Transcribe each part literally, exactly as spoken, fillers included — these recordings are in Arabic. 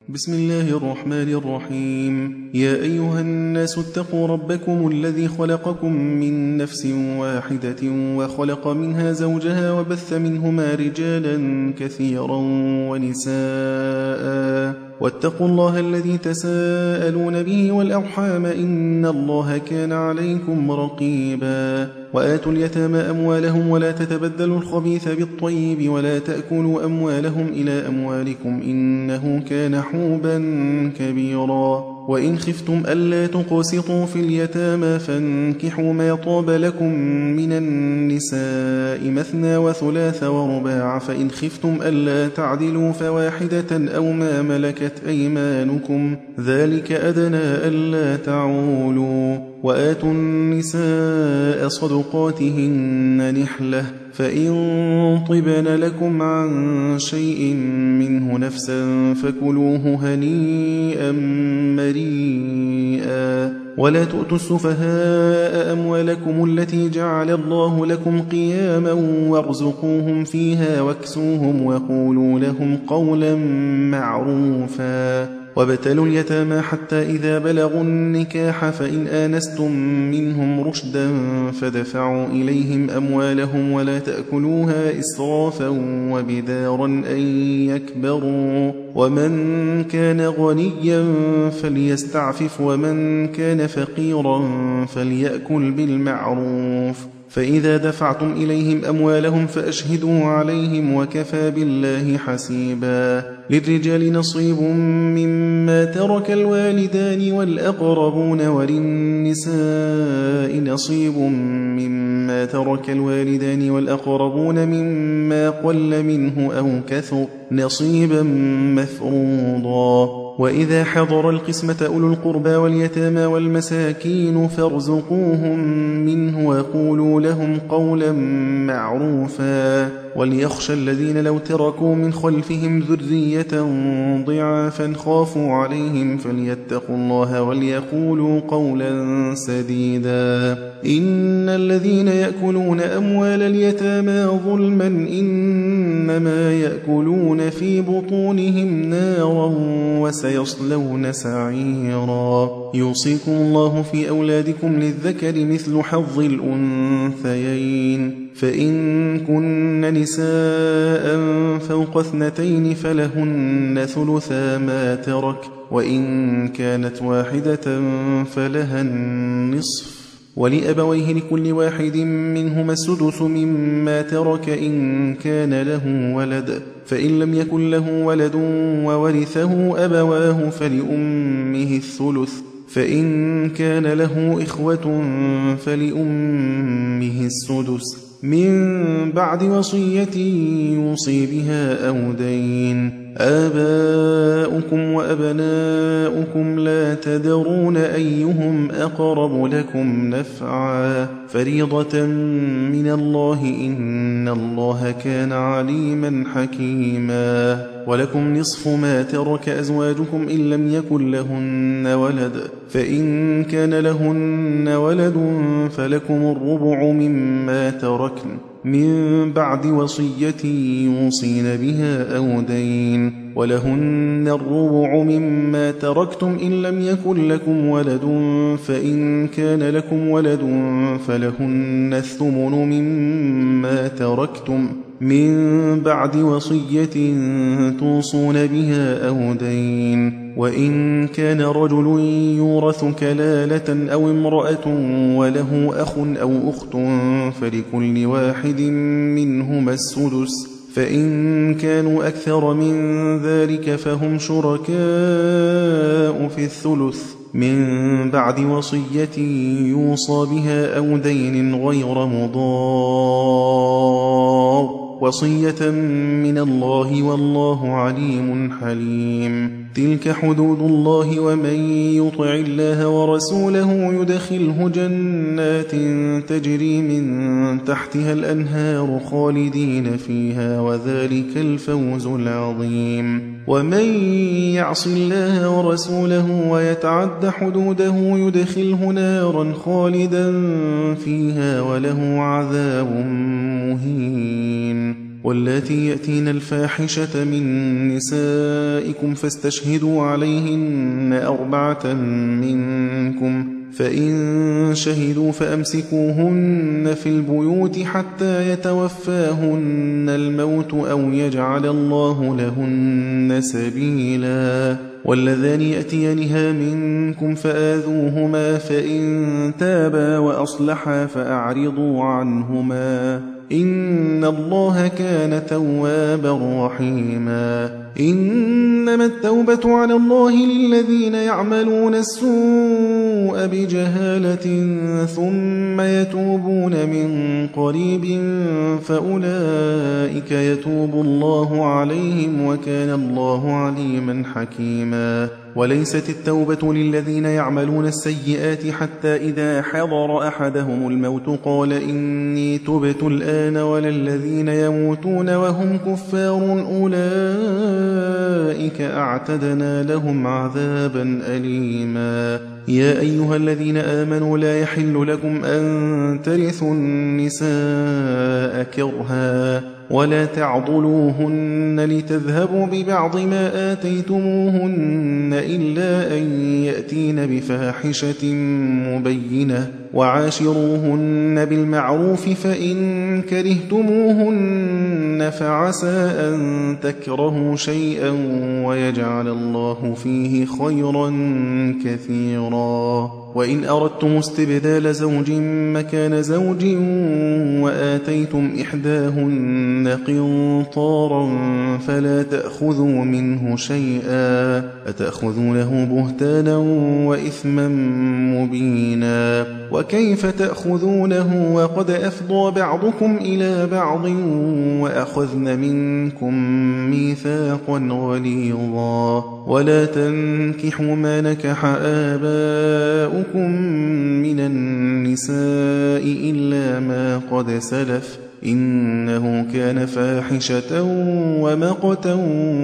بسم الله الرحمن الرحيم. يا أيها الناس اتقوا ربكم الذي خلقكم من نفس واحدة وخلق منها زوجها وبث منهما رجالا كثيرا ونساء واتقوا الله الذي تساءلون به والأرحام إن الله كان عليكم رقيبا. وآتوا اليتامى أموالهم ولا تتبدلوا الخبيث بالطيب ولا تأكلوا أموالهم إلى أموالكم إنه كان حوبا كبيرا. وإن خفتم ألا تقسطوا في اليتامى فانكحوا ما طاب لكم من النساء مثنى وثلاث ورباع، فإن خفتم ألا تعدلوا فواحدة أو ما ملكت أيمانكم ذلك أدنى ألا تعولوا. وآتوا النساء صدقاتهن نحلة، فإن طبن لكم عن شيء منه نفسا فكلوه هنيئا مريئا. ولا تؤتوا السفهاء أموالكم التي جعل الله لكم قياما وارزقوهم فيها واكسوهم وقولوا لهم قولا معروفا. وابتلوا اليتامى حتى إذا بلغوا النكاح فإن آنستم منهم رشدا فدفعوا إليهم أموالهم ولا تأكلوها إسرافا وبدارا أن يكبروا. ومن كان غنيا فليستعفف ومن كان فقيرا فليأكل بالمعروف. فإذا دفعتم إليهم أموالهم فأشهدوا عليهم وكفى بالله حسيبا. للرجال نصيب مما ترك الوالدان والأقربون وللنساء نصيب مما ترك الوالدان والأقربون مما قل منه أو كثر نصيبا مفروضا. وإذا حضر القسمة أولو القربى واليتامى والمساكين فارزقوهم منه وقولوا لهم قولا معروفا. وليخشى الذين لو تركوا من خلفهم ذرية ضعافا خافوا عليهم فليتقوا الله وليقولوا قولا سديدا. إن الذين يأكلون أموال اليتامى ظلما إنما يأكلون في بطونهم نارا وسيصلون سعيرا. يوصيكم الله في أولادكم للذكر مثل حظ الأنثيين، فإن كن نساء فوق اثنتين فلهن ثلثا ما ترك، وإن كانت واحدة فلها النصف. ولأبويه لكل واحد منهما السدس مما ترك إن كان له ولد، فإن لم يكن له ولد وورثه أبواه فلأمه الثلث، فإن كان له إخوة فلأمه السدس من بعد وصية يوصي بها أو دين. آباؤكم وأبناؤكم لا تدرون أيهم أقرب لكم نفعا فريضة من الله إن الله كان عليما حكيما. ولكم نصف ما ترك أزواجكم إن لم يكن لهن ولد، فإن كان لهن ولد فلكم الربع مما تركن من بعد وصية يوصين بها أو دين. ولهن الربع مما تركتم إن لم يكن لكم ولد، فإن كان لكم ولد فلهن الثمن مما تركتم من بعد وصية توصون بها أو دين. وإن كان رجل يورث كلالة أو امرأة وله أخ أو أخت فلكل واحد منهما السدس، فإن كانوا أكثر من ذلك فهم شركاء في الثلث من بعد وصية يوصى بها أو دين غير مضار، وصية من الله والله عليم حليم. تلك حدود الله ومن يطع الله ورسوله يدخله جنات تجري من تحتها الأنهار خالدين فيها وذلك الفوز العظيم. ومن يعص الله ورسوله ويتعد حدوده يدخله نارا خالدا فيها وله عذاب مهين. واللاتي يأتين الفاحشة من نسائكم فاستشهدوا عليهن أربعة منكم، فإن شهدوا فأمسكوهن في البيوت حتى يتوفاهن الموت أو يجعل الله لهن سبيلا. واللذان يأتيانها منكم فآذوهما، فإن تابا وأصلحا فأعرضوا عنهما، إن الله كان توابا رحيما. إنما التوبة على الله للذين يعملون السوء بجهالة ثم يتوبون من قريب فأولئك يتوب الله عليهم وكان الله عليما حكيما. وليست التوبة للذين يعملون السيئات حتى إذا حضر أحدهم الموت قال إني تبت الآن، ولا الذين يموتون وهم كفار أولئك أعتدنا لهم عذابا أليما. يا أيها الذين آمنوا لا يحل لكم أن ترثوا النساء كرها ولا تعضلوهن لتذهبوا ببعض ما آتيتموهن إلا أن يأتين بفاحشة مبينة، وعاشروهن بالمعروف، فإن كرهتموهن فعسى أن تكرهوا شيئا ويجعل الله فيه خيرا كثيرا. وإن أردتم استبدال زوج مكان زوج وآتيتم إحداهن قنطارا فلا تأخذوا منه شيئا، أتأخذونه بهتانا وإثما مبينا. وكيف تأخذونه وقد أفضى بعضكم إلى بعض وأخذن منكم ميثاقا غليظا. ولا تنكحوا ما نكح آباؤكم من النساء إلا ما قد سلف، إنه كان فاحشة ومقتا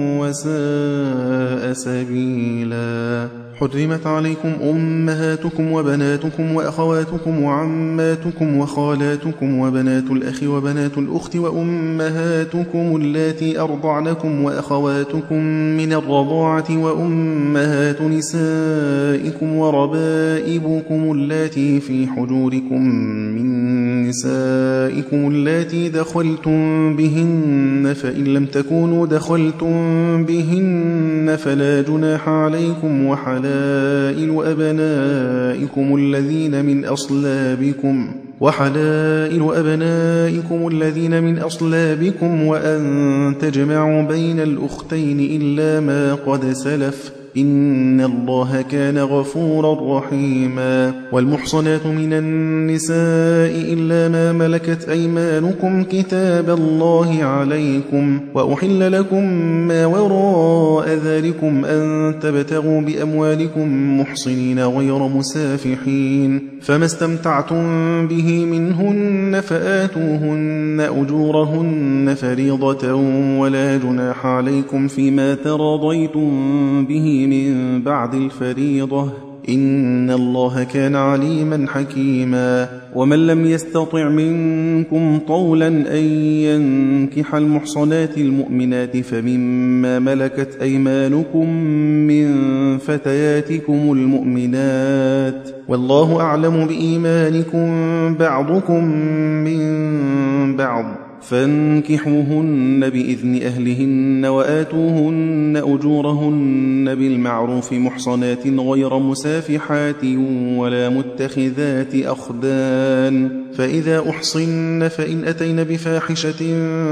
وساء سبيلا. حرمت عليكم أمهاتكم وبناتكم وأخواتكم وعماتكم وخالاتكم وبنات الأخ وبنات الأخت وأمهاتكم اللاتي أرضعنكم وأخواتكم من الرضاعة وأمهات نسائكم وربائبكم اللاتي في حجوركم من نسائكم اللاتي دخلتم بهن، فإن لم تكونوا دخلتم بهن فلا جناح عليكم، وحلال وحلائل أبنائكم الذين من أصلابكم وحلائل أبنائكم الذين من أصلابكم وأن تجمعوا بين الأختين إلا ما قد سلف، إن الله كان غفورا رحيما. والمحصنات من النساء إلا ما ملكت أيمانكم كتاب الله عليكم، وأحل لكم ما وراء ذلكم أن تبتغوا بأموالكم محصنين غير مسافحين، فما استمتعتم به منهن فآتوهن أجورهن فريضة، ولا جناح عليكم فيما تراضيتم به من بعد الفريضة، إن الله كان عليما حكيما. ومن لم يستطع منكم طولا أن ينكح المحصنات المؤمنات فمما ملكت أيمانكم من فتياتكم المؤمنات، والله أعلم بإيمانكم بعضكم من بعض، فانكحوهن بإذن أهلهن وآتوهن أجورهن بالمعروف محصنات غير مسافحات ولا متخذات أخدان، فإذا أحصن فإن أتين بفاحشة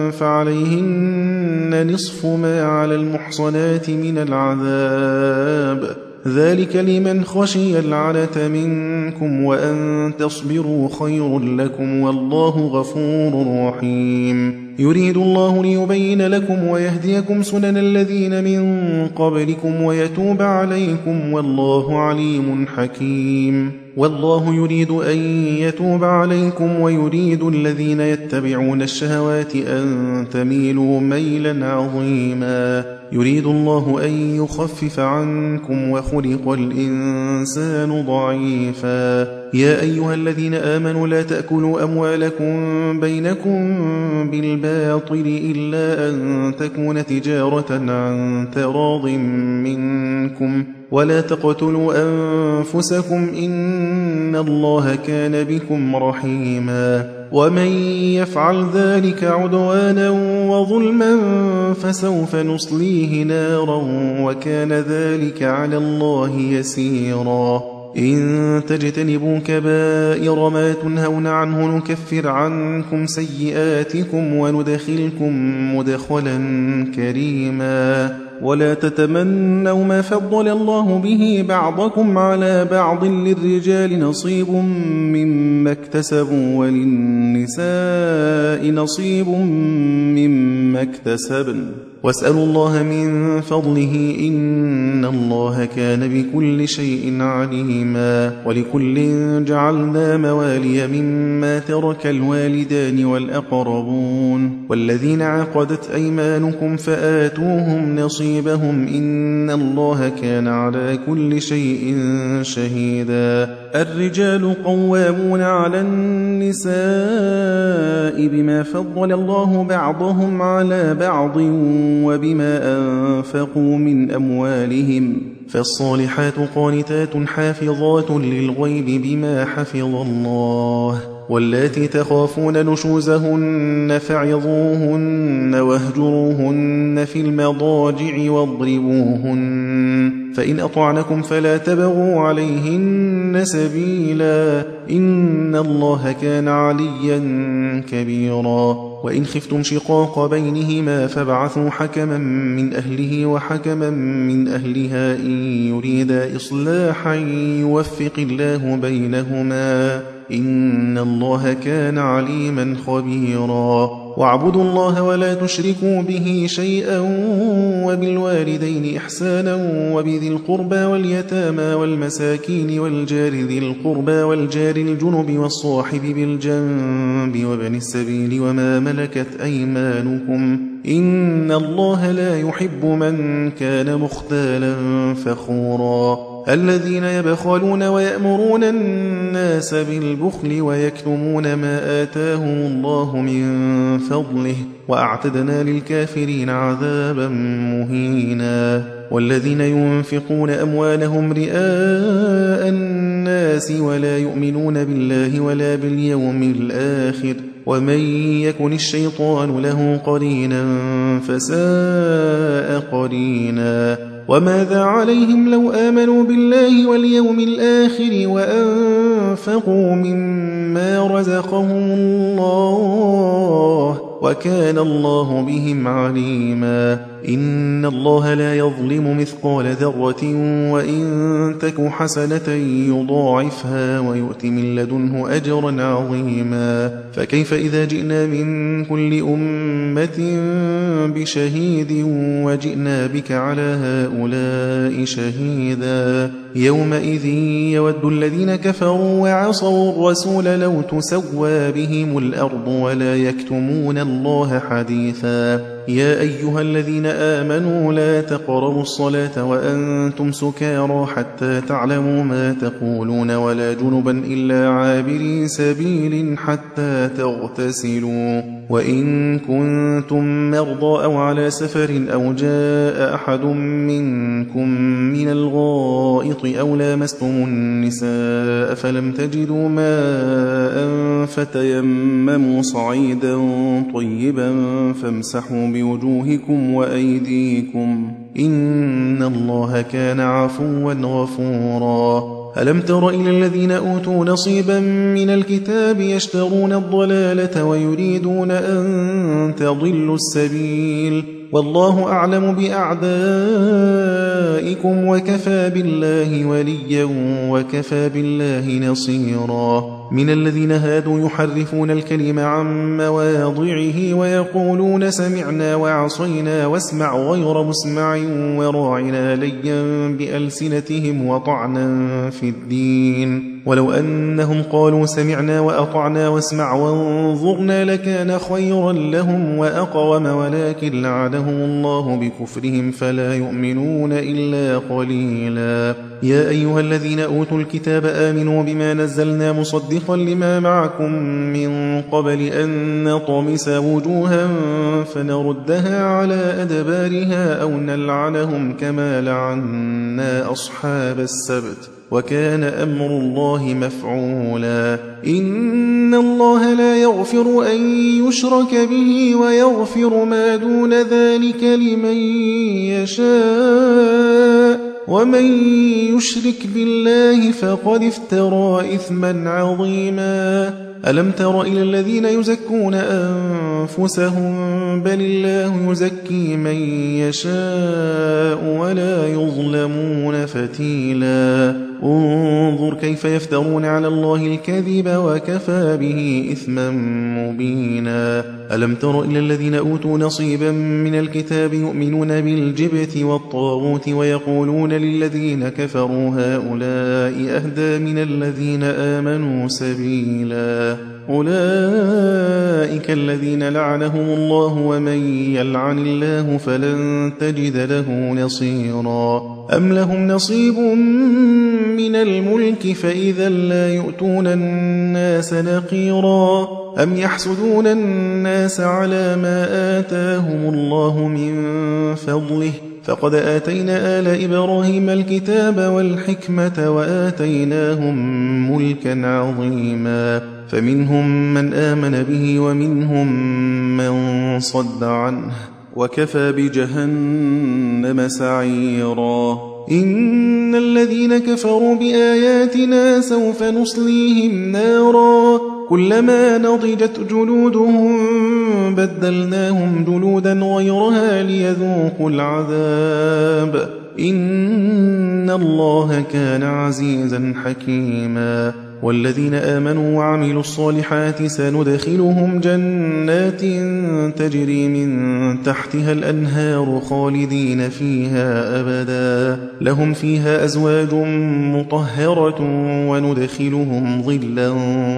فعليهن نصف ما على المحصنات من العذاب، ذلك لمن خشي العنة منكم، وأن تصبروا خير لكم، والله غفور رحيم. يريد الله ليبين لكم ويهديكم سنن الذين من قبلكم ويتوب عليكم، والله عليم حكيم. والله يريد أن يتوب عليكم ويريد الذين يتبعون الشهوات أن تميلوا ميلا عظيما. يريد الله أن يخفف عنكم وخلق الإنسان ضعيفا، يا أيها الذين آمنوا لا تأكلوا أموالكم بينكم بالباطل إلا أن تكون تجارة عن تراض منكم ولا تقتلوا أنفسكم إن الله كان بكم رحيما ومن يفعل ذلك عدوانا وظلما فسوف نصليه نارا وكان ذلك على الله يسيرا إن تجتنبوا كبائر ما تنهون عنه نكفر عنكم سيئاتكم وندخلكم مدخلا كريما ولا تتمنوا ما فضل الله به بعضكم على بعض للرجال نصيب مما اكتسبوا وللنساء نصيب مما اكتسبن واسألوا الله من فضله إن الله كان بكل شيء عليما ولكل جعلنا موالي مما ترك الوالدان والأقربون والذين عقدت أيمانكم فآتوهم نصيبهم إن الله كان على كل شيء شهيدا الرجال قوامون على النساء بما فضل الله بعضهم على بعض وبما أنفقوا من أموالهم فالصالحات قانتات حافظات للغيب بما حفظ الله واللاتي تخافون نشوزهن فعظوهن واهجروهن في المضاجع واضربوهن فإن أطعنكم فلا تبغوا عليهن سبيلا إن الله كان عليا كبيرا وإن خفتم شقاق بينهما فابعثوا حكما من أهله وحكما من أهلها إن يريدا إصلاحا يوفق الله بينهما إن الله كان عليما خبيرا واعبدوا الله ولا تشركوا به شيئا وبالوالدين إحسانا وبذي القربى واليتامى والمساكين والجار ذي القربى والجار الجنب والصاحب بالجنب وابن السبيل وما ملكت أيمانكم إن الله لا يحب من كان مختالا فخورا الذين يبخلون ويأمرون الناس بالبخل ويكتمون ما آتاهم الله من فضله وأعتدنا للكافرين عذابا مهينا والذين ينفقون أموالهم رئاء الناس ولا يؤمنون بالله ولا باليوم الآخر ومن يكن الشيطان له قرينا فساء قرينا وماذا عليهم لو آمنوا بالله واليوم الآخر وأنفقوا مما رزقهم الله وكان الله بهم عليما إن الله لا يظلم مثقال ذرة وإن تك حسنة يضاعفها ويؤت من لدنه أجرا عظيما فكيف إذا جئنا من كل أمة بشهيد وجئنا بك على هؤلاء شهيدا يومئذ يود الذين كفروا وعصوا الرسول لو تسوى بهم الأرض ولا يكتمون الله حديثا يا أيها الذين آمنوا لا تقربوا الصلاة وأنتم سكارى حتى تعلموا ما تقولون ولا جنبا إلا عابري سبيل حتى تغتسلوا وإن كنتم مرضى أو على سفر أو جاء أحد منكم من الغائط أو لامستم النساء فلم تجدوا ماء فتيمموا صعيدا طيبا فامسحوا بوجوهكم وأيديكم إن الله كان عفوا غفورا ألم تر إلى الذين أوتوا نصيبا من الكتاب يشترون الضلالة ويريدون أن تضلوا السبيل والله أعلم بأعدائكم وكفى بالله وليا وكفى بالله نصيرا من الذين هادوا يحرفون الكلم عن مواضعه ويقولون سمعنا وعصينا واسمع غير مسمع وراعنا ليا بألسنتهم وطعنا في الدين ولو أنهم قالوا سمعنا وأطعنا واسمع وانظرنا لكان خيرا لهم وأقوم ولكن لعنهم الله بكفرهم فلا يؤمنون إلا قليلا. يا أيها الذين أوتوا الكتاب آمنوا بما نزلنا مصدقا لما معكم من قبل أن نطمس وجوها فنردها على أدبارها أو نلعنهم كما لعنا أصحاب السبت وكان أمر الله مفعولا. إن الله لا يغفر أن يشرك به ويغفر ما دون ذلك لمن يشاء ومن يشرك بالله فقد افترى إثما عظيما. ألم تر إلى الذين يزكون أنفسهم بل الله يزكي من يشاء ولا يظلمون فتيلا. انظر كيف يفترون على الله الكذب وكفى به إثما مبينا. ألم تر إلى الذين أوتوا نصيبا من الكتاب يؤمنون بالجبت والطاغوت ويقولون للذين كفروا هؤلاء أهدى من الذين آمنوا سبيلا. أولئك الذين لعنهم الله ومن يلعن الله فلن تجد له نصيرا. أم لهم نصيب من الملك فإذا لا يؤتون الناس نقيرا. أم يحسدون الناس على ما آتاهم الله من فضله فقد آتينا آل إبراهيم الكتاب والحكمة وآتيناهم ملكا عظيما. فمنهم من آمن به ومنهم من صد عنه وكفى بجهنم سعيرا. إن الذين كفروا بآياتنا سوف نصليهم نارا كلما نضجت جلودهم بدلناهم جلودا غيرها ليذوقوا العذاب إن الله كان عزيزا حكيما. والذين آمنوا وعملوا الصالحات سندخلهم جنات تجري من تحتها الأنهار خالدين فيها أبدا لهم فيها أزواج مطهرة وندخلهم ظلا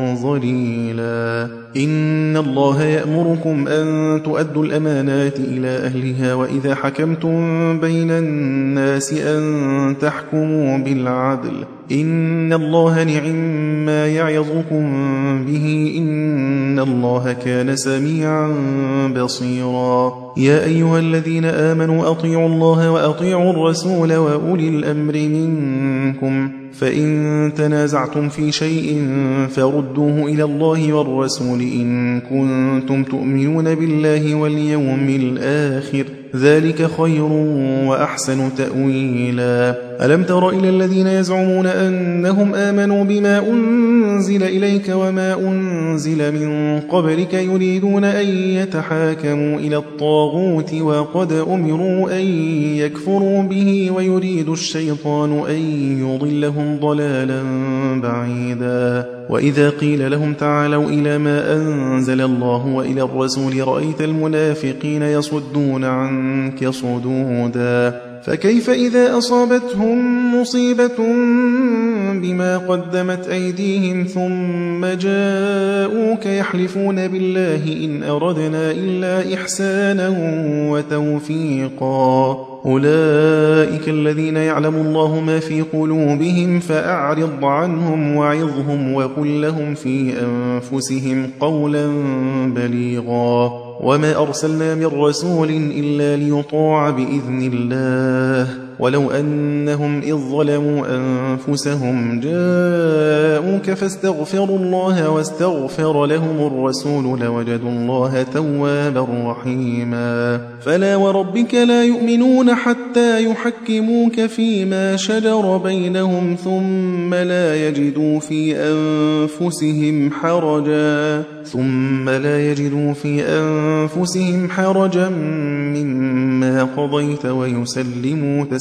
ظليلا. إن الله يأمركم أن تؤدوا الأمانات إلى أهلها وإذا حكمتم بين الناس أن تحكموا بالعدل إن الله نعم ما يعظكم به إن الله كان سميعا بصيرا. يا أيها الذين آمنوا أطيعوا الله وأطيعوا الرسول وأولي الأمر منكم فإن تنازعتم في شيء فردوه إلى الله والرسول إن كنتم تؤمنون بالله واليوم الآخر ذلك خير وأحسن تأويلا. ألم تر إلى الذين يزعمون أنهم آمنوا بما أنزل إليك وما أنزل من قبلك يريدون أن يتحاكموا إلى الطاغوت وقد أمروا أن يكفروا به ويريد الشيطان أن يضلهم ضلالا بعيدا. وإذا قيل لهم تعالوا إلى ما أنزل الله وإلى الرسول رأيت المنافقين يصدون عنك صدودا. فكيف إذا أصابتهم مصيبة بما قدمت أيديهم ثم جاءوك يحلفون بالله إن أردنا إلا إحسانا وتوفيقا أولئك الذين يعلم الله ما في قلوبهم فأعرض عنهم وعظهم وقل لهم في أنفسهم قولا بليغا. وما أرسلنا من رسول إلا ليطاع بإذن الله ولو أنهم إذ ظلموا أنفسهم جاءوك فاستغفروا الله واستغفر لهم الرسول لوجدوا الله توابا رحيما. فلا وربك لا يؤمنون حتى يحكموك فيما شجر بينهم ثم لا يجدوا في أنفسهم حرجا ثم لا يجدوا في أنفسهم حرجا مما قضيت ويسلموا تسليما.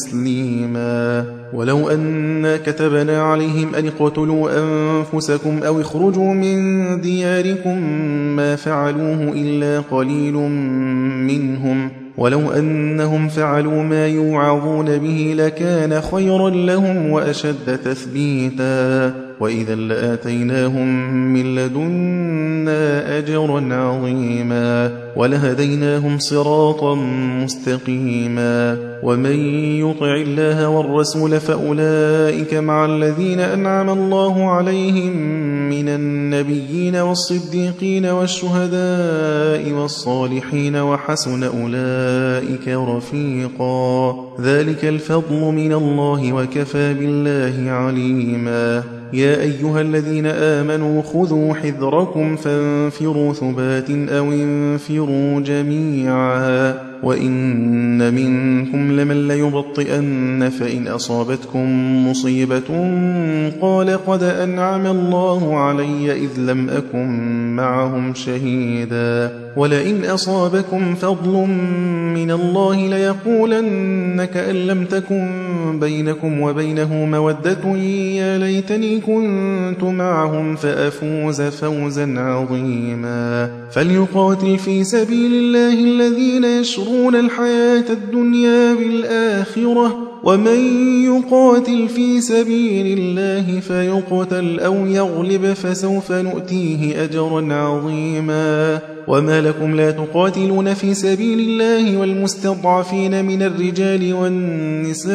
تسليما ولو أنا كتبنا عليهم أن اقتلوا أنفسكم أو اخرجوا من دياركم ما فعلوه إلا قليل منهم ولو أنهم فعلوا ما يوعظون به لكان خيرا لهم وأشد تثبيتا وإذا لآتيناهم من لدنا أجرا عظيما ولهديناهم صراطا مستقيما ومن يطع الله والرسول فأولئك مع الذين أنعم الله عليهم من النبيين والصديقين والشهداء والصالحين وحسن أولئك رفيقا ذلك الفضل من الله وكفى بالله عليما يا أيها الذين آمنوا خذوا حذركم فانفروا ثبات أو انفروا جميعا وإن منكم لمن ليبطئن فإن أصابتكم مصيبة قال قد أنعم الله علي إذ لم أكن معهم شهيدا ولئن أصابكم فضل من الله ليقولن كأن لم تكن بينكم وبينه مودة يا ليتني كنت معهم فأفوز فوزا عظيما فليقاتل في سبيل الله الذين يشرون الحياة الدنيا بالآخرة ومن يقاتل في سبيل الله فيقتل أو يغلب فسوف نؤتيه أجرا عظيما وما لكم لا تقاتلون في سبيل الله والمستضعفين من الرجال والنساء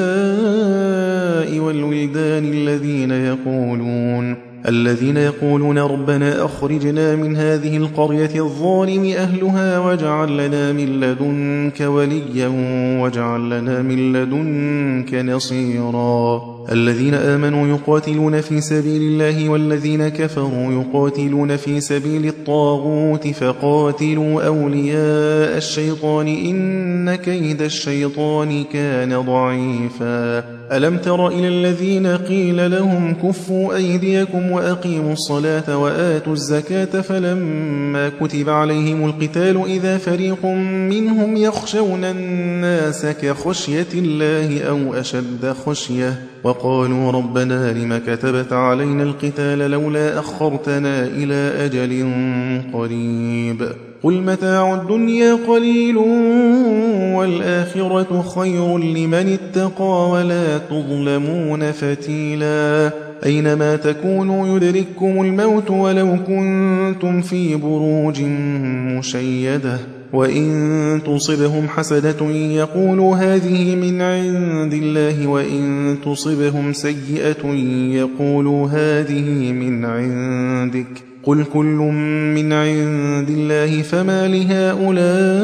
والولدان الذين يقولون الذين يقولون ربنا أخرجنا من هذه القرية الظالم أهلها واجعل لنا من لدنك وليا واجعل لنا من لدنك نصيرا الذين آمنوا يقاتلون في سبيل الله والذين كفروا يقاتلون في سبيل الطاغوت فقاتلوا أولياء الشيطان إن كيد الشيطان كان ضعيفا ألم تر إلى الذين قيل لهم كفوا أيديكم وأقيموا الصلاة وآتوا الزكاة فلما كتب عليهم القتال إذا فريق منهم يخشون الناس كخشية الله أو أشد خشية وقالوا ربنا لم كتبت علينا القتال لولا أخرتنا إلى أجل قريب قل متاع الدنيا قليل والآخرة خير لمن اتقى ولا تظلمون فتيلا أينما تكونوا يدرككم الموت ولو كنتم في بروج مشيدة وإن تصبهم حسنة يقولوا هذه من عند الله وإن تصبهم سيئة يقولوا هذه من عندك قل كل من عند الله فما لهؤلاء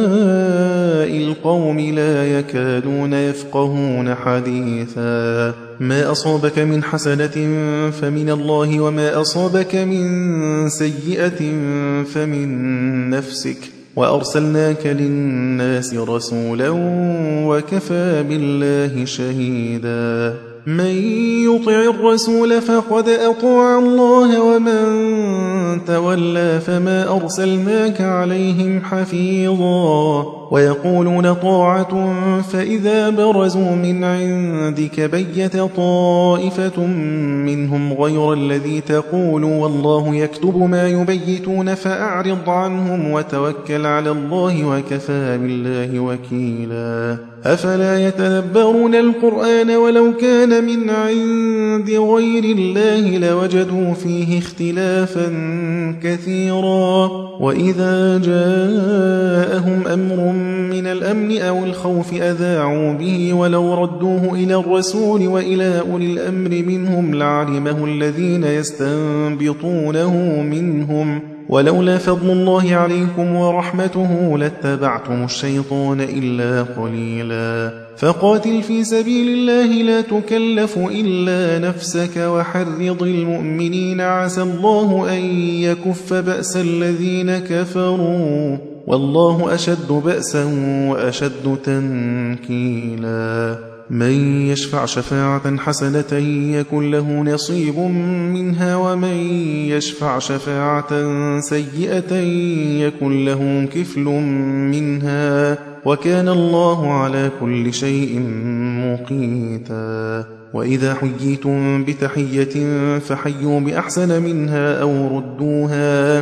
القوم لا يكادون يفقهون حديثا ما أصابك من حسنة فمن الله وما أصابك من سيئة فمن نفسك وأرسلناك للناس رسولا وكفى بالله شهيدا من يطع الرسول فقد أطاع الله ومن تولى فما أرسلناك عليهم حفيظا ويقولون طاعة فإذا برزوا من عندك بيت طائفة منهم غير الذي تقول والله يكتب ما يبيتون فأعرض عنهم وتوكل على الله وكفى بالله وكيلا أفلا يتدبرون القرآن ولو كان من عند غير الله لوجدوا فيه اختلافا كثيرا وإذا جاءهم أمر من الأمن أو الخوف أذاعوا به ولو ردوه إلى الرسول وإلى أولي الأمر منهم لعلمه الذين يستنبطونه منهم ولولا فضل الله عليكم ورحمته لاتبعتم الشيطان إلا قليلا فقاتل في سبيل الله لا تكلف إلا نفسك وحرض المؤمنين عسى الله أن يكف بأس الذين كفروا والله أشد بأسا وأشد تنكيلا من يشفع شفاعة حسنة يكن له نصيب منها ومن يشفع شفاعة سيئة يكن له كفل منها وكان الله على كل شيء مقيتا وإذا حييتم بتحية فحيوا بأحسن منها أو ردوها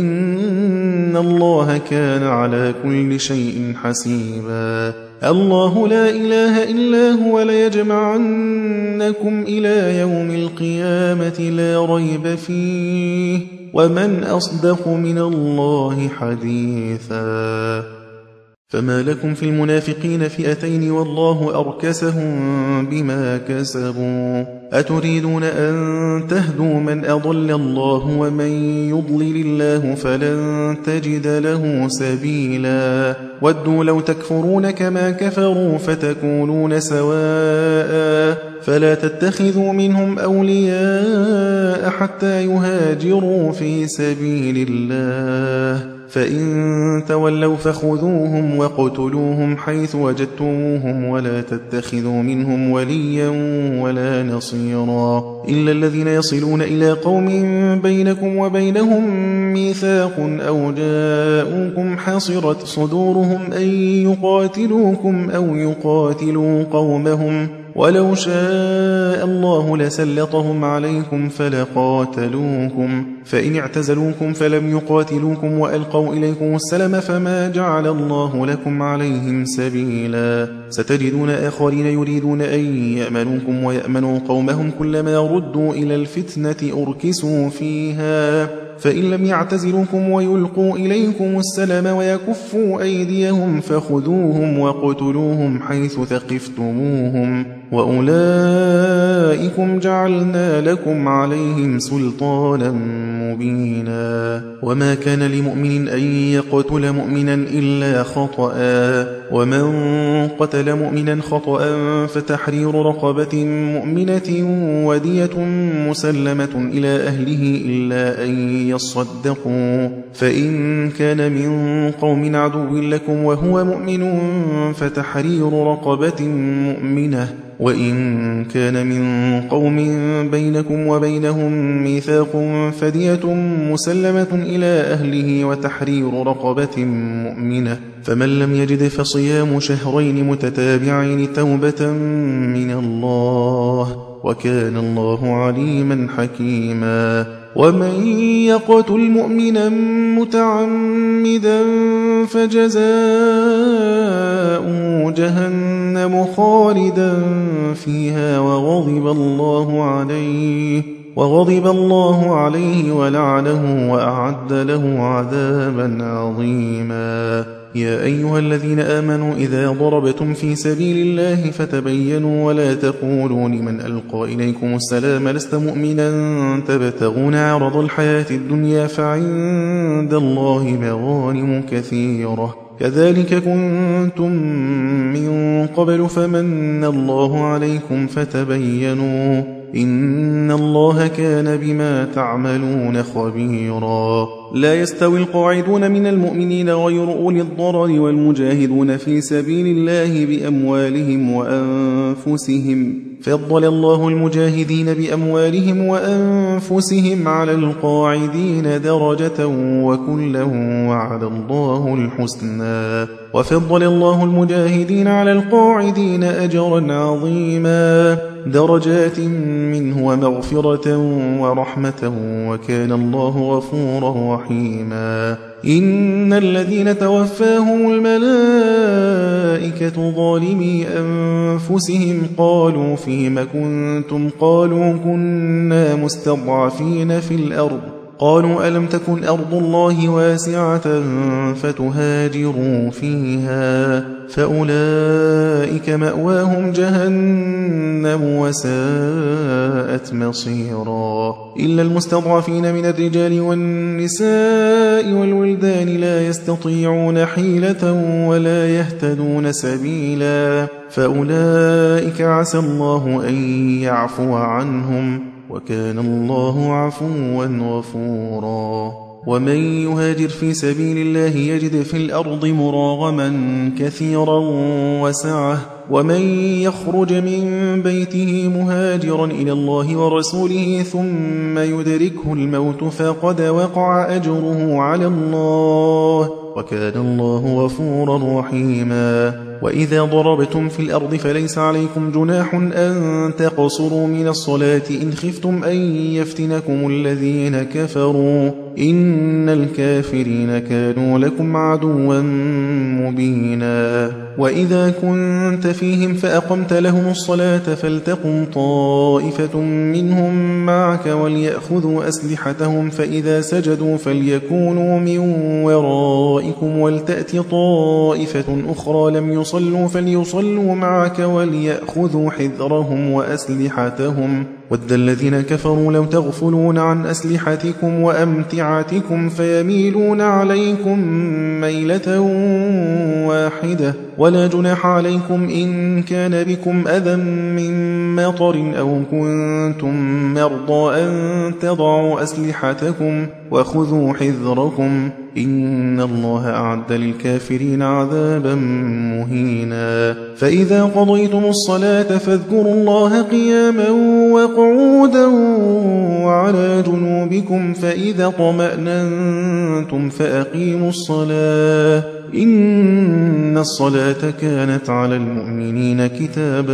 إن الله كان على كل شيء حسيبا الله لا إله إلا هو ليجمعنكم إلى يوم القيامة لا ريب فيه ومن أصدق من الله حديثا فما لكم في المنافقين فئتين والله أركسهم بما كسبوا أتريدون أن تهدوا من أضل الله ومن يضلل الله فلن تجد له سبيلا ودوا لو تكفرون كما كفروا فتكونون سواء فلا تتخذوا منهم أولياء حتى يهاجروا في سبيل الله فإن تولوا فخذوهم وقتلوهم حيث وجدتموهم ولا تتخذوا منهم وليا ولا نصيرا إلا الذين يصلون إلى قوم بينكم وبينهم ميثاق أو جاءوكم حصرت صدورهم أن يقاتلوكم أو يقاتلوا قومهم ولو شاء الله لسلطهم عليكم فلقاتلوكم فإن اعتزلوكم فلم يقاتلوكم وألقوا إليكم السلم فما جعل الله لكم عليهم سبيلا ستجدون آخرين يريدون أن يأمنوكم ويأمنوا قومهم كلما ردوا إلى الفتنة أركسوا فيها فإن لم يعتزلوكم ويلقوا إليكم السلم ويكفوا أيديهم فخذوهم وقتلوهم حيث ثقفتموهم وأولئكم جعلنا لكم عليهم سلطانا مبينا وما كان لمؤمن أن يقتل مؤمنا إلا خطأ ومن قتل مؤمنا خطأ فتحرير رقبة مؤمنة ودية مسلمة إلى أهله إلا أن يصدقوا فإن كان من قوم عدو لكم وهو مؤمن فتحرير رقبة مؤمنة وإن كان من قوم بينكم وبينهم ميثاق فدية مسلمة إلى أهله وتحرير رقبة مؤمنة فمن لم يجد فصيام شهرين متتابعين توبة من الله وكان الله عليما حكيما ومن يقتل مؤمنا متعمدا فجزاؤه جهنم خالدا فيها وغضب الله عليه وغضب الله عليه ولعنه وأعد له عذابا عظيما يا أيها الذين آمنوا إذا ضربتم في سبيل الله فتبينوا ولا تقولوا لمن ألقى إليكم السلام لست مؤمنا تبتغون عرض الحياة الدنيا فعند الله مغانم كثيرة كذلك كنتم من قبل فمن الله عليكم فتبينوا إن الله كان بما تعملون خبيرا لا يستوي القاعدون من المؤمنين غير أولي الضرر والمجاهدون في سبيل الله بأموالهم وأنفسهم فضل الله المجاهدين بأموالهم وأنفسهم على القاعدين درجة وكلا وعد الله الحسنى وفضل الله المجاهدين على القاعدين أجرا عظيما درجات منه ومغفرة ورحمة وكان الله غفورا رحيما إن الذين توفاهم الملائكة ظالمي أنفسهم قالوا فيم كنتم قالوا كنا مستضعفين في الأرض قالوا ألم تكن أرض الله واسعة فتهاجروا فيها فأولئك مأواهم جهنم وساءت مصيرا إلا المستضعفين من الرجال والنساء والولدان لا يستطيعون حيلة ولا يهتدون سبيلا فأولئك عسى الله أن يعفو عنهم وكان الله عفوا غفورا ومن يهاجر في سبيل الله يجد في الأرض مراغما كثيرا وسعة ومن يخرج من بيته مهاجرا إلى الله ورسوله ثم يدركه الموت فقد وقع أجره على الله وكان الله غفورا رحيما وإذا ضربتم في الأرض فليس عليكم جناح أن تقصروا من الصلاة إن خفتم أن يفتنكم الذين كفروا إن الكافرين كانوا لكم عدوا مبينا وإذا كنت فيهم فأقمت لهم الصلاة فلتقم طائفة منهم معك وليأخذوا أسلحتهم فإذا سجدوا فليكونوا من ورائكم ولتأت طائفة أخرى لم يصلوا فليصلوا معك وليأخذوا حذرهم وأسلحتهم ود الذين كفروا لو تغفلون عن أسلحتكم وأمتعتكم فيميلون عليكم ميلة واحدة ولا جناح عليكم إن كان بكم أذى من مطر أو كنتم مرضى أن تضعوا أسلحتكم وخذوا حذركم إن الله أعد للكافرين عذابا مهينا فإذا قضيتم الصلاة فاذكروا الله قياما وقعودا وعلى جنوبكم فإذا طمأننتم فأقيموا الصلاة إن الصلاة كانت على المؤمنين كتابا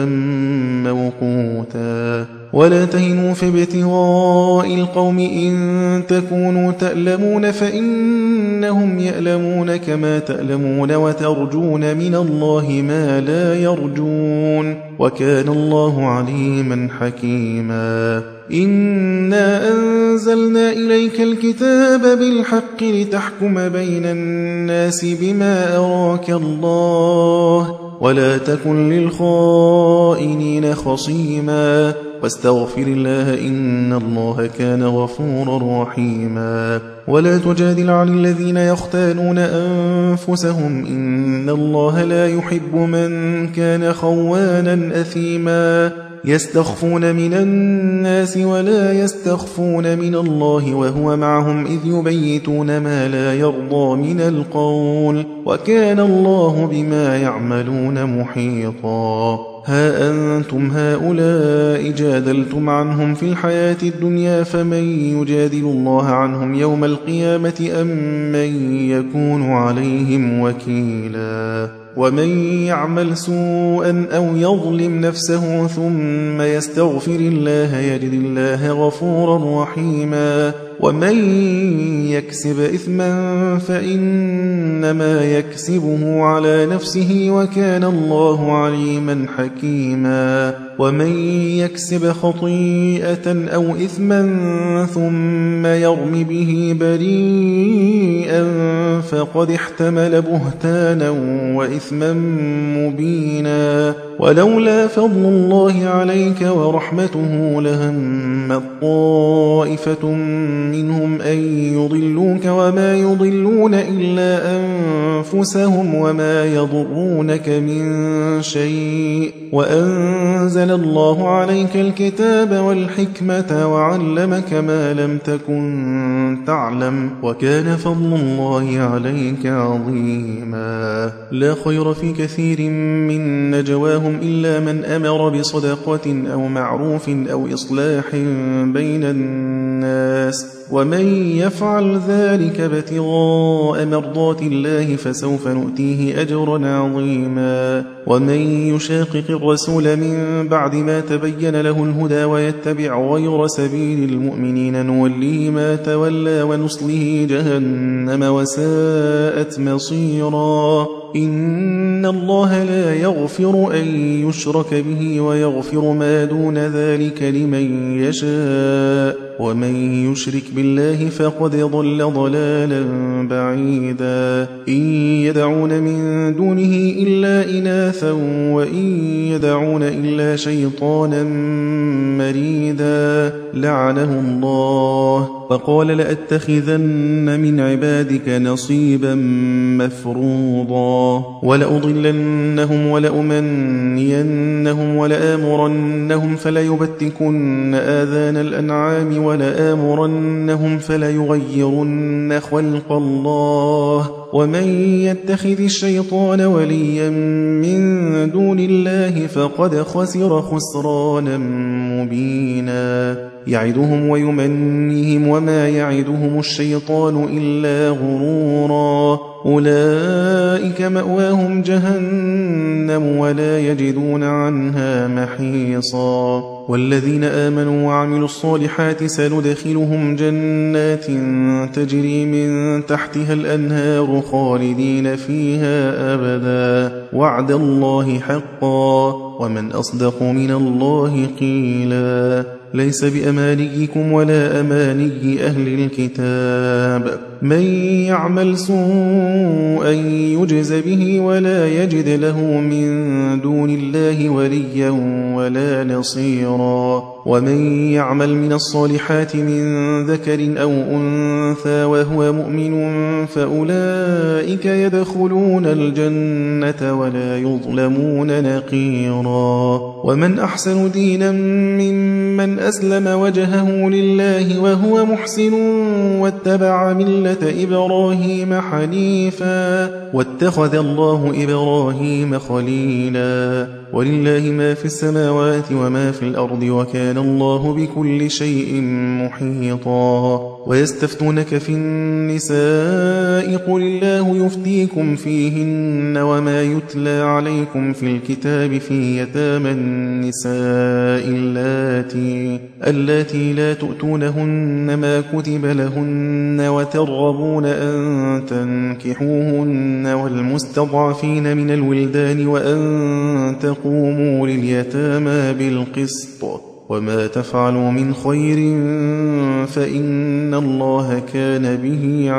موقوتا ولا تهنوا في ابتغاء القوم إن تكونوا تألمون فإنهم يألمون كما تألمون وترجون من الله ما لا يرجون وكان الله عليما حكيما إنا أنزلنا إليك الكتاب بالحق لتحكم بين الناس بما أراك الله ولا تكن للخائنين خصيما واستغفر الله إن الله كان غفورا رحيما ولا تجادل عن الذين يختانون أنفسهم إن الله لا يحب من كان خوانا أثيما يستخفون من الناس ولا يستخفون من الله وهو معهم إذ يبيتون ما لا يرضى من القول وكان الله بما يعملون محيطا ها أنتم هؤلاء جادلتم عنهم في الحياة الدنيا فمن يجادل الله عنهم يوم القيامة أم من يكون عليهم وكيلا ومن يعمل سوءا أو يظلم نفسه ثم يستغفر الله يجد الله غفورا رحيما ومن يكسب إثما فإنما يكسبه على نفسه وكان الله عليما حكيما ومن يكسب خطيئة أو إثما ثم يرم به بريئا فقد احتمل بهتانا وإثما مبينا ولولا فضل الله عليك ورحمته لهمت طائفة منهم أن يضلوك وما يضلون إلا أنفسهم وما يضرونك من شيء وأنزل الله عليك الكتاب والحكمة وعلمك ما لم تكن تعلم وكان فضل الله عليك عظيما لا خير في كثير من نجواهم إلا من أمر بصدقة أو معروف أو إصلاح بين الناس ومن يفعل ذلك ابتغاء مرضات الله فسوف نؤتيه أجرا عظيما ومن يشاقق الرسول من بعد ما تبين له الهدى ويتبع غير سبيل المؤمنين نوليه ما تولى ونصله جهنم وساءت مصيرا إن الله لا يغفر أن يشرك به ويغفر ما دون ذلك لمن يشاء ومن يشرك بالله فقد ضل ضلالا بعيدا إن يدعون من دونه إلا إناثا وإن يدعون إلا شيطانا مريدا لعنه الله وقال لأتخذن من عبادك نصيبا مفروضا ولأضلنهم ولأمنينهم ولآمرنهم فليبتكن آذان الأنعام ولآمرنهم فليغيرن خلق الله ومن يتخذ الشيطان وليا من دون الله فقد خسر خسرانا مبينا يعدهم ويمنيهم وما يعدهم الشيطان إلا غرورا أولئك مأواهم جهنم ولا يجدون عنها محيصا والذين آمنوا وعملوا الصالحات سندخلهم جنات تجري من تحتها الأنهار خالدين فيها أبدا وعد الله حقا ومن أصدق من الله قيلا ليس بأمانيكم ولا أماني أهل الكتاب من يعمل سوءا يجز به ولا يجد له من دون الله وليا ولا نصيرا ومن يعمل من الصالحات من ذكر أو أنثى وهو مؤمن فأولئك يدخلون الجنة ولا يظلمون نقيرا ومن أحسن دينا ممن أسلم وجهه لله وهو محسن واتبع ملة إبراهيم حنيفا واتخذ الله إبراهيم خليلا ولله ما في السماوات وما في الأرض وكان الله بكل شيء محيطا ويستفتونك في النساء قل الله يفتيكم فيهن وما يتلى عليكم في الكتاب في يتامى النساء اللاتي اللاتي لا تؤتونهن ما كتب لهن وترغبون أن تنكحوهن والمستضعفين من الولدان وأن تقوموا لليتامى بالقسط وما تفعلوا من خير فإن الله كان به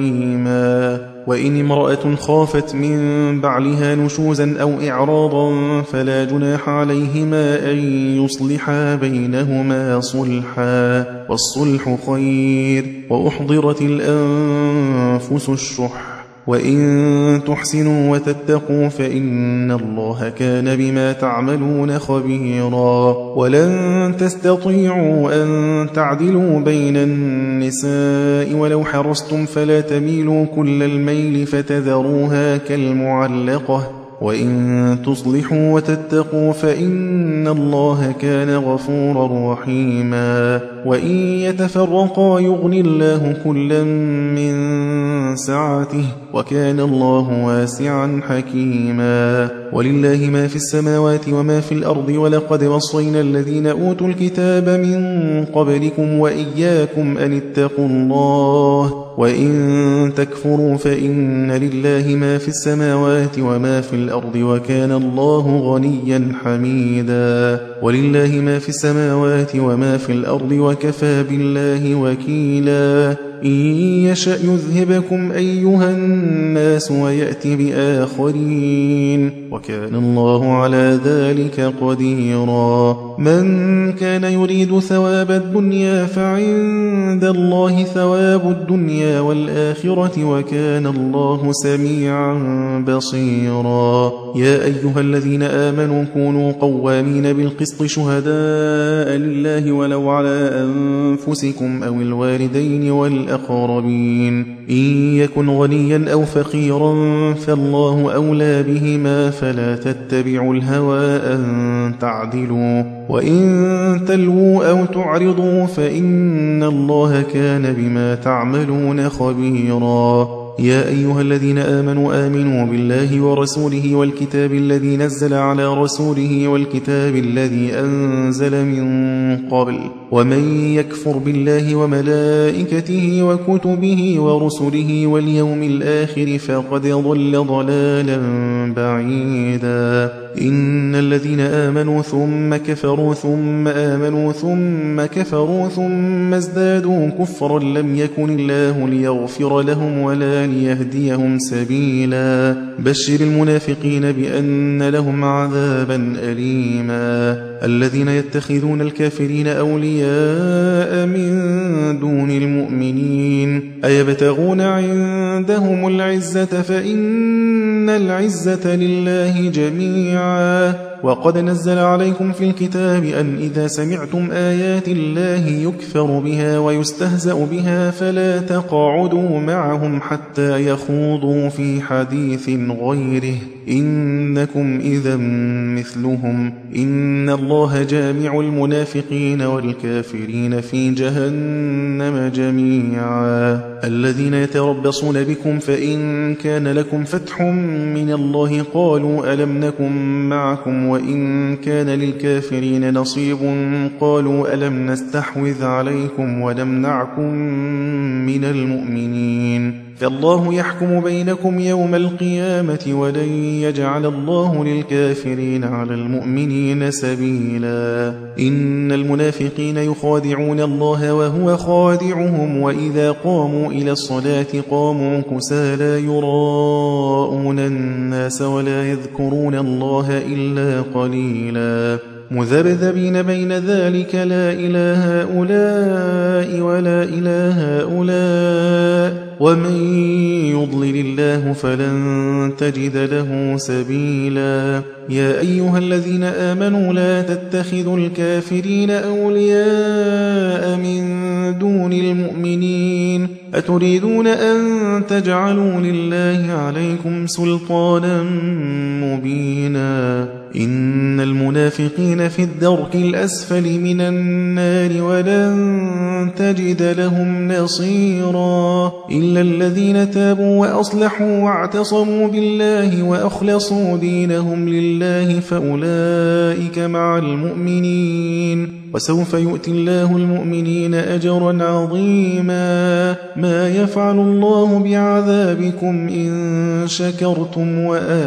عليما وإن امرأة خافت من بعلها نشوزا أو إعراضا فلا جناح عليهما أن يصلحا بينهما صلحا والصلح خير وأحضرت الأنفس الشح وإن تحسنوا وتتقوا فإن الله كان بما تعملون خبيرا ولن تستطيعوا أن تعدلوا بين النساء ولو حرصتم فلا تميلوا كل الميل فتذروها كالمعلقة وإن تصلحوا وتتقوا فإن الله كان غفورا رحيما وإن يتفرقا يغني الله كلا من سعته وكان الله واسعا حكيما ولله ما في السماوات وما في الأرض ولقد وصينا الذين أوتوا الكتاب من قبلكم وإياكم أن اتقوا الله وإن تكفروا فإن لله ما في السماوات وما في الأرض وكان الله غنيا حميدا ولله ما في السماوات وما في الأرض وكفى بالله وكيلا إن يشأ يذهبكم أيها الناس ويأتي بآخرين وكان الله على ذلك قديرا من كان يريد ثواب الدنيا فعند الله ثواب الدنيا والآخرة وكان الله سميعا بصيرا يا أيها الذين آمنوا كونوا قوامين بالقسط شهداء لله ولو على أنفسكم أو الوالدين والأقربين إن يكن غنيا أو فقيرا فالله أولى بهما فلا تتبعوا الهوى أن تعدلوا وإن تلووا أو تعرضوا فإن الله كان بما تعملون خبيرا يا أيها الذين آمنوا آمنوا بالله ورسوله والكتاب الذي نزل على رسوله والكتاب الذي أنزل من قبل ومن يكفر بالله وملائكته وكتبه ورسله واليوم الآخر فقد ضل ضلالا بعيدا إن الذين آمنوا ثم كفروا ثم آمنوا ثم كفروا ثم ازدادوا كفرا لم يكن الله ليغفر لهم ولا ليهديهم سبيلا بشر المنافقين بأن لهم عذابا أليما الذين يتخذون الكافرين أولياء من دون المؤمنين أيبتغون عندهم العزة فإن العزة لله جميعا وقد نزل عليكم في الكتاب أن إذا سمعتم آيات الله يكفر بها ويستهزأ بها فلا تقعدوا معهم حتى يخوضوا في حديث غيره إنكم إذا مثلهم إن الله جامع المنافقين والكافرين في جهنم جميعا الذين يتربصون بكم فإن كان لكم فتح من الله قالوا ألم نكن معكم وإن كان للكافرين نصيب قالوا ألم نستحوذ عليكم ونمنعكم من المؤمنين فالله يحكم بينكم يوم القيامة ولن يجعل الله للكافرين على المؤمنين سبيلا إن المنافقين يخادعون الله وهو خادعهم وإذا قاموا إلى الصلاة قاموا كسالى يراءون الناس ولا يذكرون الله إلا قليلا مذبذبين بين ذلك لا إله هؤلاء ولا إله هؤلاء ومن يضلل الله فلن تجد له سبيلا يا أيها الذين آمنوا لا تتخذوا الكافرين أولياء من دون المؤمنين أتريدون أن تجعلوا لله عليكم سلطانا مبينا إن المنافقين في الدرك الأسفل من النار ولن تجد لهم نصيرا إلا الذين تابوا وأصلحوا واعتصموا بالله وأخلصوا دينهم لله فأولئك مع المؤمنين وسوف يؤتي الله المؤمنين أجرا عظيما ما يفعل الله بعذابكم إن شكرتم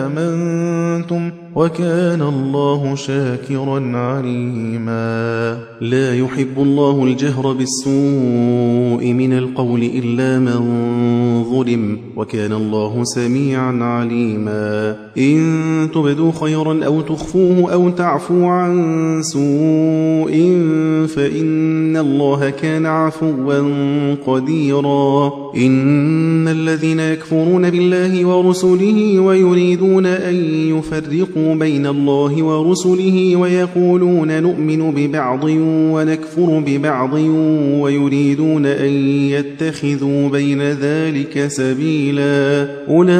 وآمنتم وكان الله شاكرا عليما لا يحب الله الجهر بالسوء من القول إلا من ظلم وكان الله سميعا عليما إن تبدوا خيرا أو تخفوه أو تعفو عن سوء فإن الله كان عفوا قديرا إن الذين يكفرون بالله ورسله ويريدون أن يفرقوا بين الله ورسله ويقولون نؤمن ببعض ونكفر ببعض ويريدون أن يتخذوا بين ذلك سبيلا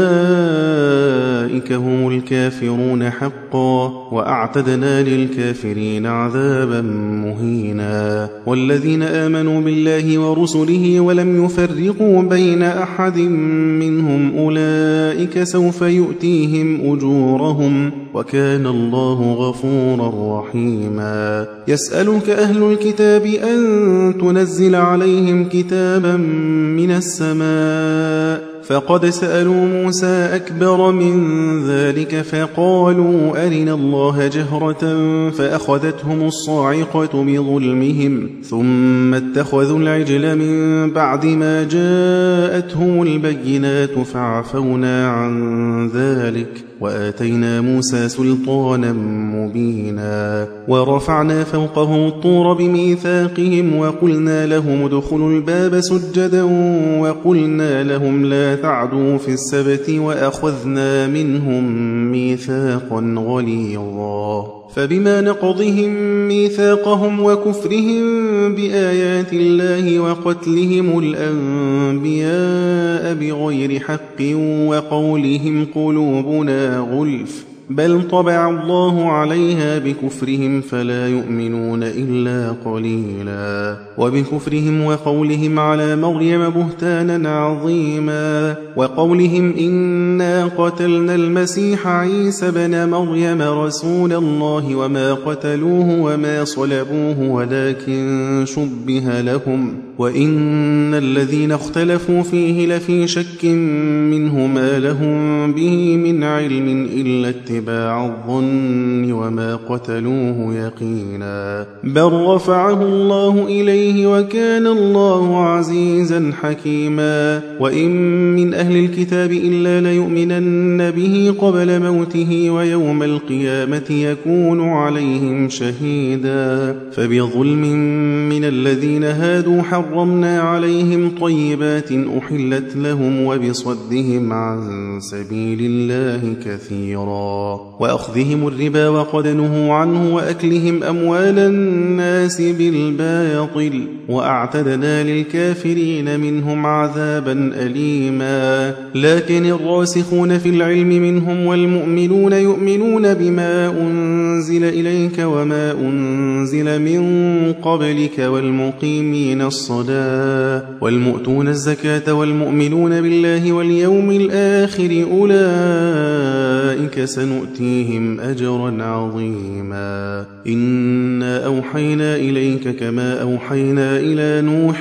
أولئك هم الكافرون حقا وأعتدنا للكافرين عذابا مهينا والذين آمنوا بالله ورسله ولم يفرقوا بين أحد منهم أولئك سوف يؤتيهم أجورهم وكان الله غفورا رحيما يسألك أهل الكتاب أن تنزل عليهم كتابا من السماء فقد سألوا موسى أكبر من ذلك فقالوا أرنا الله جهرة فأخذتهم الصاعقة بظلمهم ثم اتخذوا العجل من بعد ما جاءتهم البينات فعفونا عن ذلك وآتينا موسى سلطانا مبينا ورفعنا فوقهم الطور بميثاقهم وقلنا لهم ادخلوا الباب سجدا وقلنا لهم لا تعدوا في السبت وأخذنا منهم ميثاقا غليظا فبما نقضهم ميثاقهم وكفرهم بآيات الله وقتلهم الأنبياء بغير حق وقولهم قلوبنا غلف بل طبع الله عليها بكفرهم فلا يؤمنون إلا قليلا وبكفرهم وقولهم على مريم بهتانا عظيما وقولهم إنا قتلنا المسيح عيسى بن مريم رسول الله وما قتلوه وما صلبوه ولكن شبه لهم وإن الذين اختلفوا فيه لفي شك منه ما لهم به من علم إلا اتباع الظن وما قتلوه يقينا بل رفعه الله إليه وكان الله عزيزا حكيما وإن من أهل الكتاب إلا ليؤمنن به قبل موته ويوم القيامة يكون عليهم شهيدا فبظلم من الذين هادوا حرمنا عليهم طيبات أحلت لهم وبصدهم عن سبيل الله كثيرا وأخذهم الربا وقد نهوا عنه وأكلهم أموال الناس بالباطل وأعتدنا للكافرين منهم عذابا أليما. لكن الراسخون في العلم منهم والمؤمنون يؤمنون بما أنزل إليك وما أنزل من قبلك والمقيمين الصلاة والمؤتون الزكاة والمؤمنون بالله واليوم الآخر أولئك سنؤتيهم أجرا عظيما. إنا أوحينا إليك كما أوحينا إلى نوح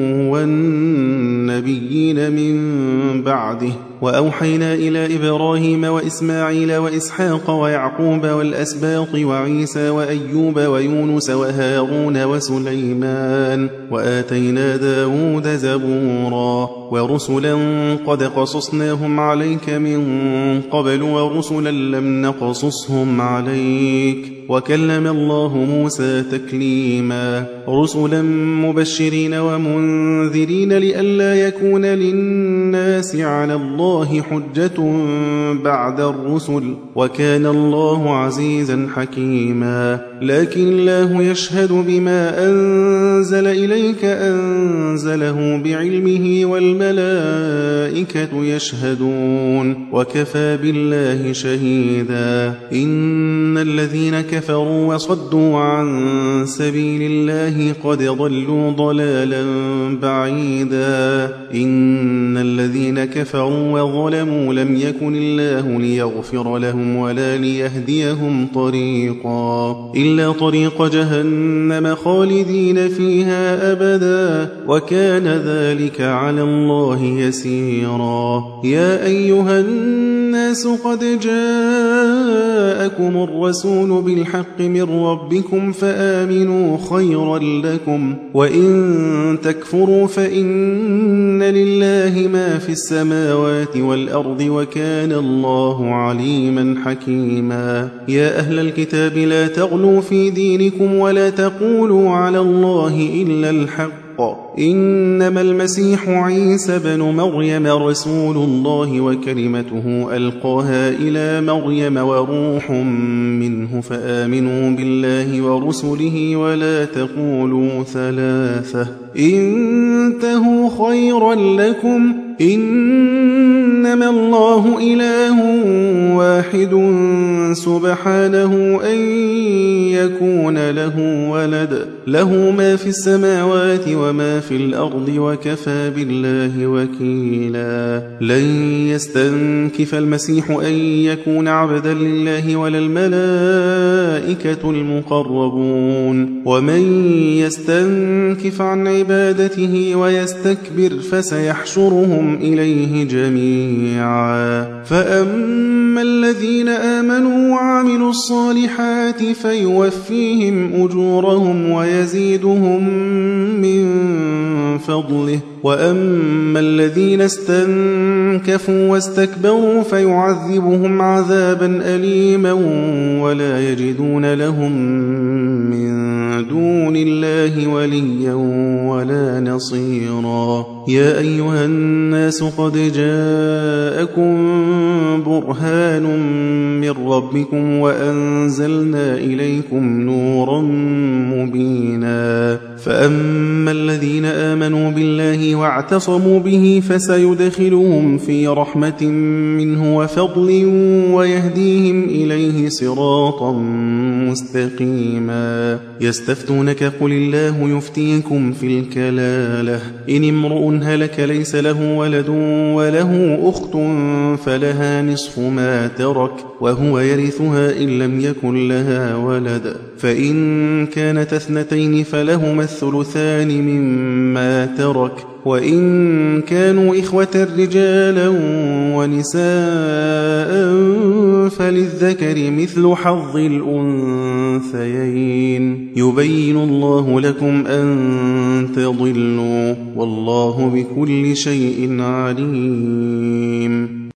والنبيين من بعده وأوحينا إلى إبراهيم وإسماعيل وإسحاق ويعقوب والأسباط وعيسى وأيوب ويونس وهارون وسليمان وآتينا داود زبورا ورسلا قد قصصناهم عليك من قبل ورسلا لم نقصصهم عليك وكلم الله موسى تكليما. رسلا مبشرين ومنذرين لئلا يكون للناس على الله حجة بعد الرسل وكان الله عزيزا حكيما. لكن الله يشهد بما أنزل إليك أنزله بعلمه والملائكة يشهدون وكفى بالله شهيدا. إن الذين كفروا وصدوا عن سبيل الله قد ضلوا ضلالا بعيدا. إن الذين كفروا وظلموا لم يكن الله ليغفر لهم ولا ليهديهم طريقا إلا طريق جهنم خالدين فيها أبدا وكان ذلك على الله يسيرا. يا أيها الناس قد جاءكم الرسول بالحق من ربكم فآمنوا خيرا لكم وإن تكفروا فإن لله ما في السماوات والأرض وكان الله عليما حكيما. يا أهل الكتاب لا تغلوا في دينكم ولا تقولوا على الله إلا الحق إنما المسيح عيسى بن مريم رسول الله وكلمته ألقاها إلى مريم وروح منه فآمنوا بالله ورسله ولا تقولوا ثلاثة انتهوا خيرا لكم إنما الله إله واحد سبحانه أن يكون له ولد له ما في السماوات وما في الأرض وكفى بالله وكيلا. لن يستنكف المسيح أن يكون عبدا لله ولا الملائكة المقربون ومن يستنكف عن عبادته ويستكبر فسيحشرهم إليه جميعا. فأما الذين آمنوا وعملوا الصالحات فيوفيهم أجورهم ويزيدهم من فضله وأما الذين استنكفوا واستكبروا فيعذبهم عذابا أليما ولا يجدون لهم من دون الله وليا ولا نصيرا. يا أيها الناس قد جاءكم برهان من ربكم وأنزلنا إليكم نورا مبينا. فأما الذين آمنوا بالله واعتصموا به فسيدخلهم في رحمة منه وفضل ويهديهم إليه صراطا مستقيما. يستفتونك قل الله يفتيكم في الكلالة إن امرؤ هلك ليس له ولد وله أخت فلها نصف ما ترك وهو يرثها إن لم يكن لها ولد فإن كانت اثنتين فلهما الثلثان مما ترك وإن كانوا إخوة رجالا ونساء فللذكر مثل حظ الأنثيين يبين الله لكم أن تضلوا والله بكل شيء عليم.